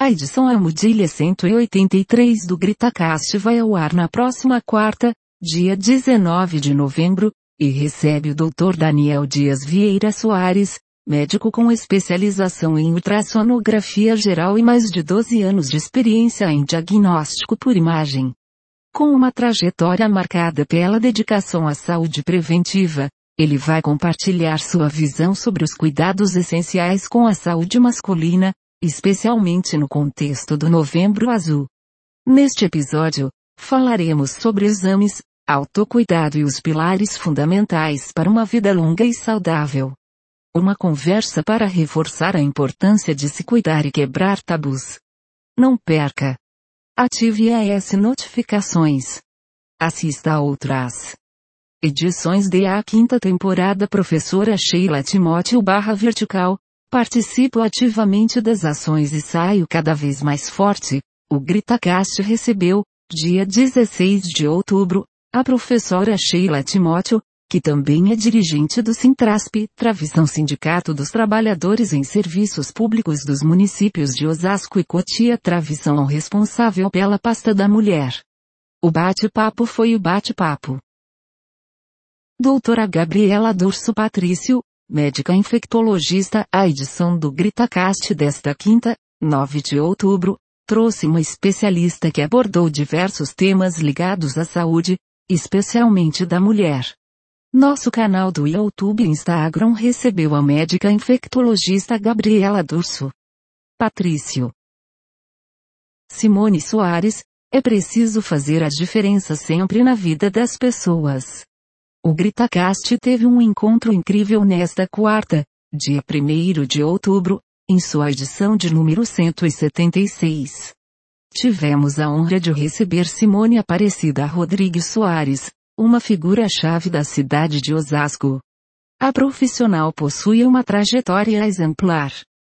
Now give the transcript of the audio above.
A edição Almudilha 183 do GritaCast vai ao ar na próxima quarta, dia 19 de novembro, e recebe o Dr. Daniel Dias Vieira Soares, médico com especialização em ultrassonografia geral e mais de 12 anos de experiência em diagnóstico por imagem. Com uma trajetória marcada pela dedicação à saúde preventiva, ele vai compartilhar sua visão sobre os cuidados essenciais com a saúde masculina, especialmente no contexto do Novembro Azul. Neste episódio, falaremos sobre exames, autocuidado e os pilares fundamentais para uma vida longa e saudável. Uma conversa para reforçar a importância de se cuidar e quebrar tabus. Não perca! Ative as notificações. Assista a outras edições da quinta temporada. Professora Sheila Timóteo /vertical, participo ativamente das ações e saio cada vez mais forte. O GritaCast recebeu, dia 16 de outubro, a professora Sheila Timóteo, que também é dirigente do Sintrasp, Travição Sindicato dos Trabalhadores em Serviços Públicos dos municípios de Osasco e Cotia. Travição responsável pela pasta da mulher. O bate-papo foi o bate-papo. Doutora Gabriela Durso Patrício, médica infectologista. A edição do GritaCast desta quinta, 9 de outubro, trouxe uma especialista que abordou diversos temas ligados à saúde, especialmente da mulher. Nosso canal do YouTube e Instagram recebeu a médica infectologista Gabriela Durso Patrício. Simone Soares, é preciso fazer a diferença sempre na vida das pessoas. O GritaCast teve um encontro incrível nesta quarta, dia 1º de outubro, em sua edição de número 176. Tivemos a honra de receber Simone Aparecida Rodrigues Soares, uma figura-chave da cidade de Osasco. A profissional possui uma trajetória exemplar,